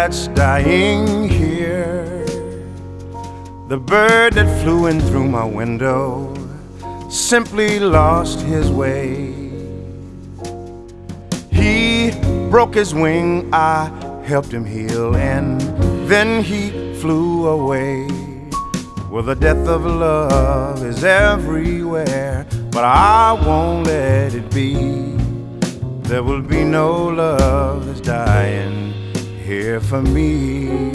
that's dying here. The bird that flew in through my window simply lost his way. He broke his wing, I helped him heal, and then he flew away. Well, the death of love is everywhere, but I won't let it be. There will be no love that's dying here for me.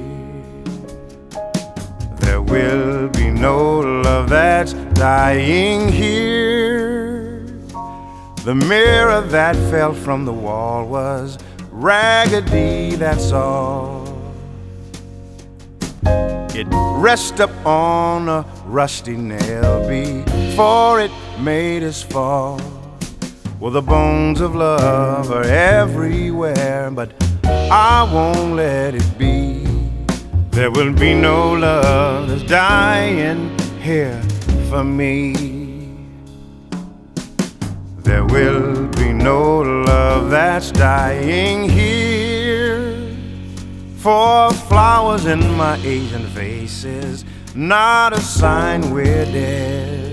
There will be no love that's dying here. The mirror that fell from the wall was raggedy, that's all. It rested up on a rusty nail before it made us fall. Well, the bones of love are everywhere, but I won't let it be. There will be no love that's dying here for me. There will be no love that's dying here. For flowers in my Asian faces, not a sign we're dead.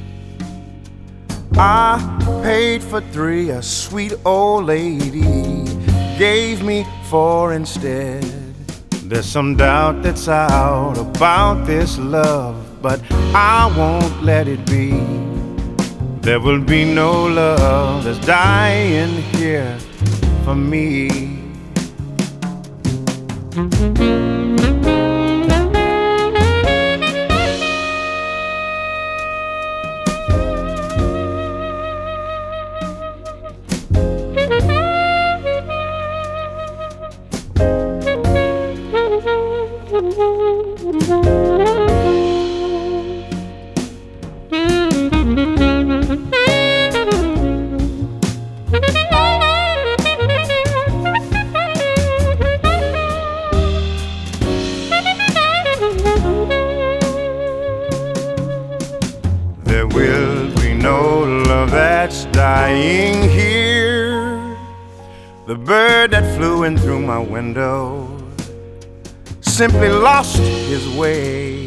I paid for 3, a sweet old lady gave me 4 instead. There's some doubt that's out about this love, but I won't let it be. There will be no love that's dying here for me. There will be no love that's dying here. The bird that flew in through my window simply lost his way.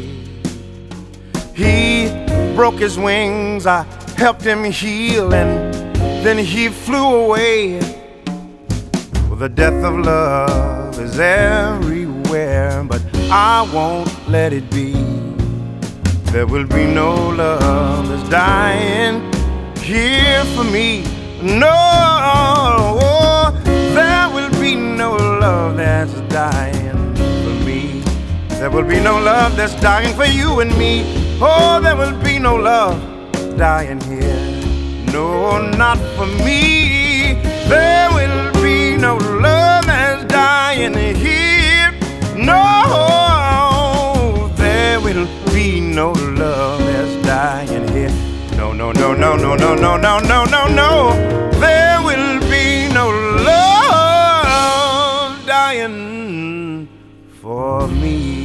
He broke his wings, I helped him heal, and then he flew away. Well, the death of love is everywhere, but I won't let it be. There will be no love that's dying here for me. No, there will be no love that's dying for me. There will be no love that's dying for you and me. Oh, there will be no love dying here. No, not for me. There will be no love that's dying here. No, there will be no love that's dying here. No, no, no, no, no, no, no, no, no, no, no. There will be no love dying for me.